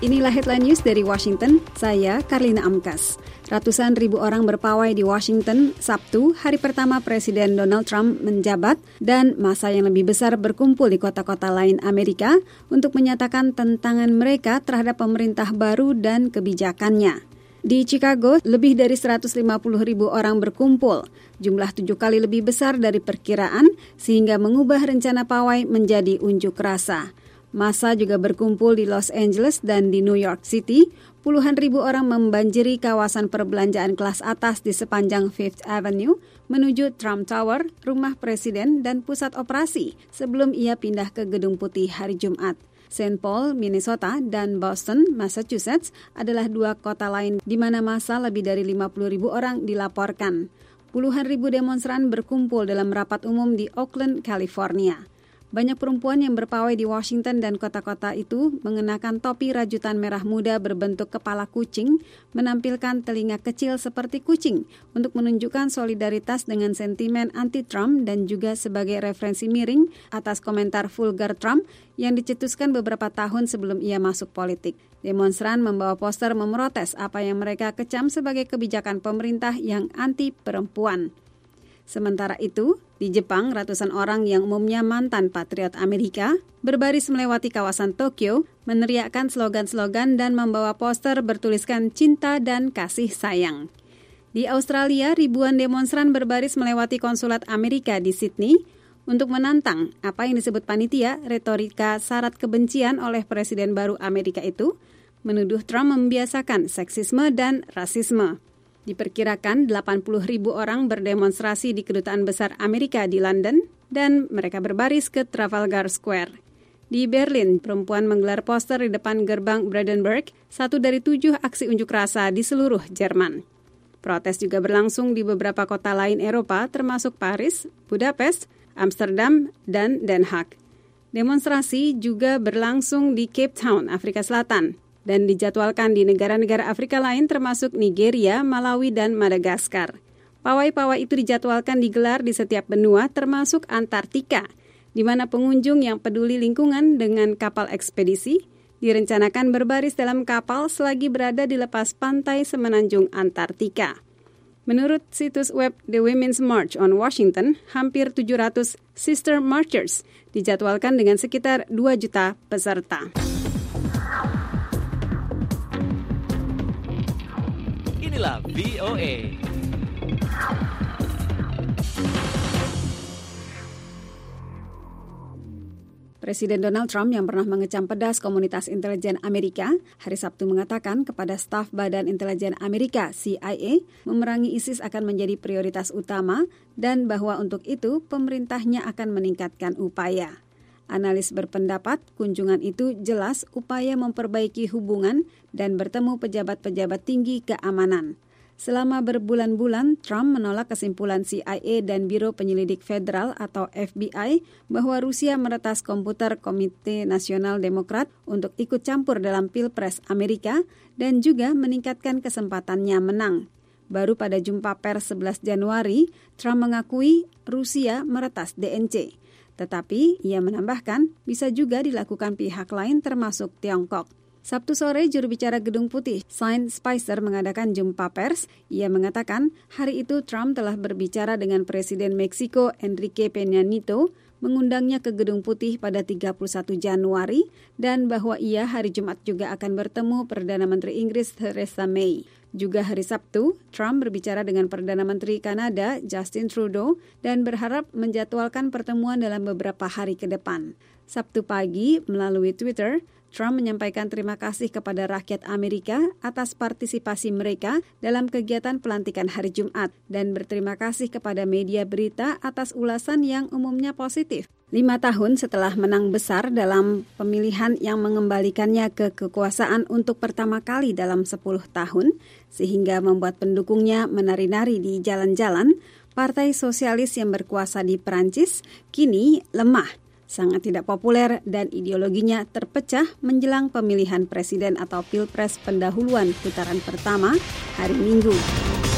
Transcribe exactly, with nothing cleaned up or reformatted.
Inilah headline news dari Washington, saya Karlina Amkas. Ratusan ribu orang berpawai di Washington Sabtu, hari pertama Presiden Donald Trump menjabat, dan massa yang lebih besar berkumpul di kota-kota lain Amerika untuk menyatakan tentangan mereka terhadap pemerintah baru dan kebijakannya. Di Chicago, lebih dari seratus lima puluh ribu orang berkumpul, jumlah tujuh kali lebih besar dari perkiraan, sehingga mengubah rencana pawai menjadi unjuk rasa. Massa juga berkumpul di Los Angeles dan di New York City. Puluhan ribu orang membanjiri kawasan perbelanjaan kelas atas di sepanjang Fifth Avenue menuju Trump Tower, rumah presiden dan pusat operasi, sebelum ia pindah ke Gedung Putih hari Jumat. Saint Paul, Minnesota, dan Boston, Massachusetts adalah dua kota lain di mana massa lebih dari lima puluh ribu orang dilaporkan. Puluhan ribu demonstran berkumpul dalam rapat umum di Oakland, California. Banyak perempuan yang berpawai di Washington dan kota-kota itu mengenakan topi rajutan merah muda berbentuk kepala kucing, menampilkan telinga kecil seperti kucing untuk menunjukkan solidaritas dengan sentimen anti-Trump dan juga sebagai referensi miring atas komentar vulgar Trump yang dicetuskan beberapa tahun sebelum ia masuk politik. Demonstran membawa poster memprotes apa yang mereka kecam sebagai kebijakan pemerintah yang anti-perempuan. Sementara itu, di Jepang, ratusan orang yang umumnya mantan patriot Amerika berbaris melewati kawasan Tokyo, meneriakkan slogan-slogan dan membawa poster bertuliskan cinta dan kasih sayang. Di Australia, ribuan demonstran berbaris melewati konsulat Amerika di Sydney untuk menantang apa yang disebut panitia retorika syarat kebencian oleh Presiden baru Amerika itu, menuduh Trump membiasakan seksisme dan rasisme. Diperkirakan delapan puluh ribu orang berdemonstrasi di Kedutaan Besar Amerika di London dan mereka berbaris ke Trafalgar Square. Di Berlin, perempuan menggelar poster di depan gerbang Brandenburg, satu dari tujuh aksi unjuk rasa di seluruh Jerman. Protes juga berlangsung di beberapa kota lain Eropa termasuk Paris, Budapest, Amsterdam, dan Den Haag. Demonstrasi juga berlangsung di Cape Town, Afrika Selatan, dan dijadwalkan di negara-negara Afrika lain termasuk Nigeria, Malawi, dan Madagaskar. Pawai-pawai itu dijadwalkan digelar di setiap benua termasuk Antartika, di mana pengunjung yang peduli lingkungan dengan kapal ekspedisi direncanakan berbaris dalam kapal selagi berada di lepas pantai semenanjung Antartika. Menurut situs web The Women's March on Washington, hampir tujuh ratus Sister Marchers dijadwalkan dengan sekitar dua juta peserta. Inilah V O A. Presiden Donald Trump yang pernah mengecam pedas komunitas intelijen Amerika, hari Sabtu mengatakan kepada staf Badan Intelijen Amerika C I A, memerangi ISIS akan menjadi prioritas utama dan bahwa untuk itu pemerintahnya akan meningkatkan upaya. Analis berpendapat kunjungan itu jelas upaya memperbaiki hubungan dan bertemu pejabat-pejabat tinggi keamanan. Selama berbulan-bulan, Trump menolak kesimpulan C I A dan Biro Penyelidik Federal atau F B I bahwa Rusia meretas komputer Komite Nasional Demokrat untuk ikut campur dalam Pilpres Amerika dan juga meningkatkan kesempatannya menang. Baru pada jumpa pers sebelas Januari, Trump mengakui Rusia meretas D N C. Tetapi ia menambahkan bisa juga dilakukan pihak lain termasuk Tiongkok. Sabtu sore, juru bicara Gedung Putih, Sean Spicer, mengadakan jumpa pers. Ia mengatakan hari itu Trump telah berbicara dengan Presiden Meksiko Enrique Peña Nieto, mengundangnya ke Gedung Putih pada tiga puluh satu Januari, dan bahwa ia hari Jumat juga akan bertemu Perdana Menteri Inggris Theresa May. Juga hari Sabtu, Trump berbicara dengan Perdana Menteri Kanada Justin Trudeau dan berharap menjadwalkan pertemuan dalam beberapa hari ke depan. Sabtu pagi, melalui Twitter, Trump menyampaikan terima kasih kepada rakyat Amerika atas partisipasi mereka dalam kegiatan pelantikan hari Jumat dan berterima kasih kepada media berita atas ulasan yang umumnya positif. Lima tahun setelah menang besar dalam pemilihan yang mengembalikannya ke kekuasaan untuk pertama kali dalam sepuluh tahun, sehingga membuat pendukungnya menari-nari di jalan-jalan, Partai Sosialis yang berkuasa di Perancis kini lemah, sangat tidak populer dan ideologinya terpecah menjelang pemilihan presiden atau pilpres pendahuluan putaran pertama hari Minggu.